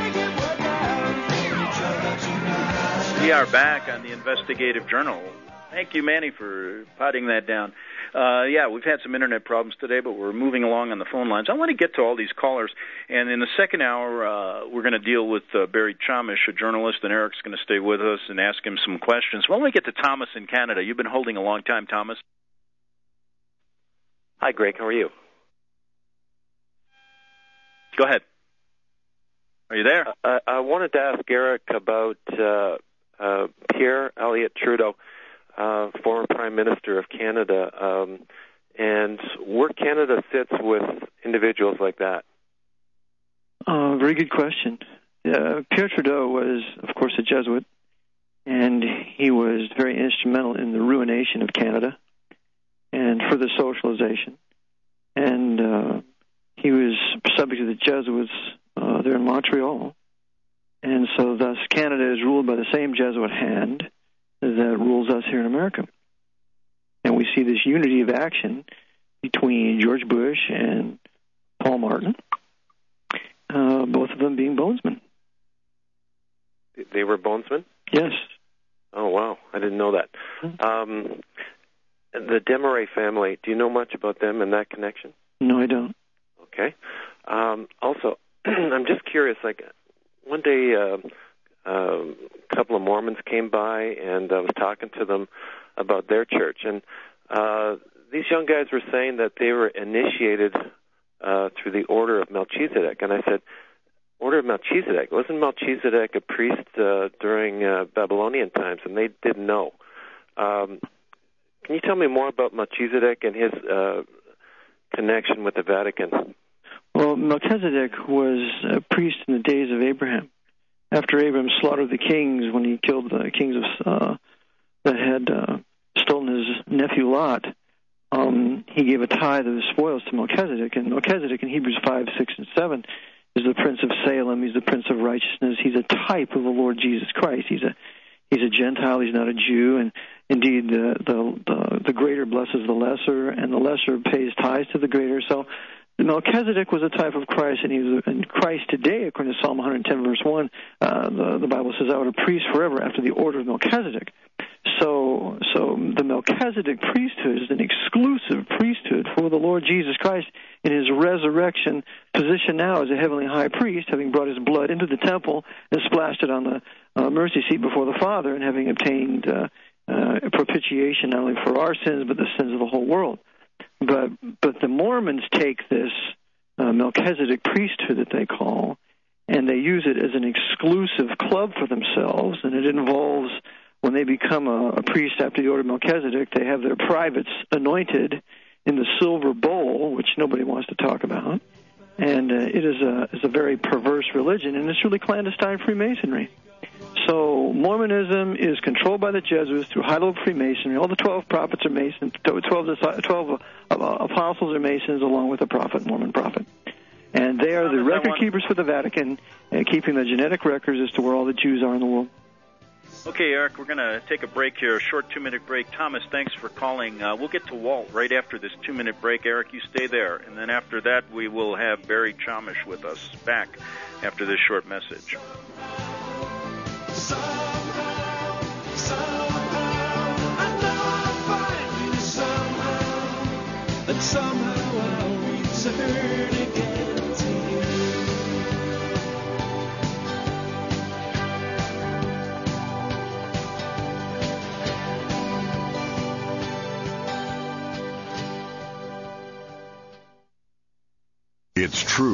We are back on the Investigative Journal. Thank you, Manny, for potting that down. Yeah, we've had some internet problems today, but we're moving along on the phone lines. I want to get to all these callers, and in the second hour, we're going to deal with Barry Chamish, a journalist, and Eric's going to stay with us and ask him some questions. Why don't we get to Thomas in Canada? You've been holding a long time, Thomas. Hi, Greg. How are you? Go ahead. Are you there? I wanted to ask Eric about Pierre Elliott Trudeau, former Prime Minister of Canada, and where Canada sits with individuals like that. Very good question. Pierre Trudeau was, of course, a Jesuit, and he was very instrumental in the ruination of Canada and further socialization. And he was subject to the Jesuits there in Montreal. And so thus Canada is ruled by the same Jesuit hand that rules us here in America. And we see this unity of action between George Bush and Paul Martin, both of them being bonesmen. They were bonesmen? Yes. Oh, wow. I didn't know that. The Desmarais family, do you know much about them and that connection? No, I don't. Okay. Also, I'm just curious, like, one day a couple of Mormons came by, and I was talking to them about their church. And these young guys were saying that they were initiated through the Order of Melchizedek. And I said, Order of Melchizedek? Wasn't Melchizedek a priest during Babylonian times? And they didn't know. Can you tell me more about Melchizedek and his connection with the Vatican? Well, Melchizedek was a priest in the days of Abraham. After Abraham slaughtered the kings when he killed the kings of that had stolen his nephew Lot, he gave a tithe of the spoils to Melchizedek. And Melchizedek in Hebrews 5, 6, and 7 is the Prince of Salem. He's the Prince of Righteousness. He's a type of the Lord Jesus Christ. He's a Gentile. He's not a Jew. And indeed, the greater blesses the lesser, and the lesser pays tithes to the greater. So Melchizedek was a type of Christ, and he was and Christ today, according to Psalm 110, verse 1, the Bible says, I would a priest forever after the order of Melchizedek. So the Melchizedek priesthood is an exclusive priesthood for the Lord Jesus Christ in his resurrection position now as a heavenly high priest, having brought his blood into the temple and splashed it on the mercy seat before the Father, and having obtained propitiation not only for our sins but the sins of the whole world. But the Mormons take this Melchizedek priesthood that they call, and they use it as an exclusive club for themselves, and it involves, when they become a priest after the order of Melchizedek, they have their privates anointed in the silver bowl, which nobody wants to talk about, and it is a very perverse religion, and it's really clandestine Freemasonry. So Mormonism is controlled by the Jesuits through high-level Freemasonry. All the 12 prophets are Masons, 12 apostles are Masons, along with the Mormon prophet. And they are the record keepers for the Vatican, keeping the genetic records as to where all the Jews are in the world. Okay, Eric, we're going to take a break here, a short 2-minute break. Thomas, thanks for calling. We'll get to Walt right after this 2-minute break. Eric, you stay there. And then after that, we will have Barry Chamish with us back after this short message. Somehow, I know I'll find you somehow, and somehow I'll return again to you. It's true.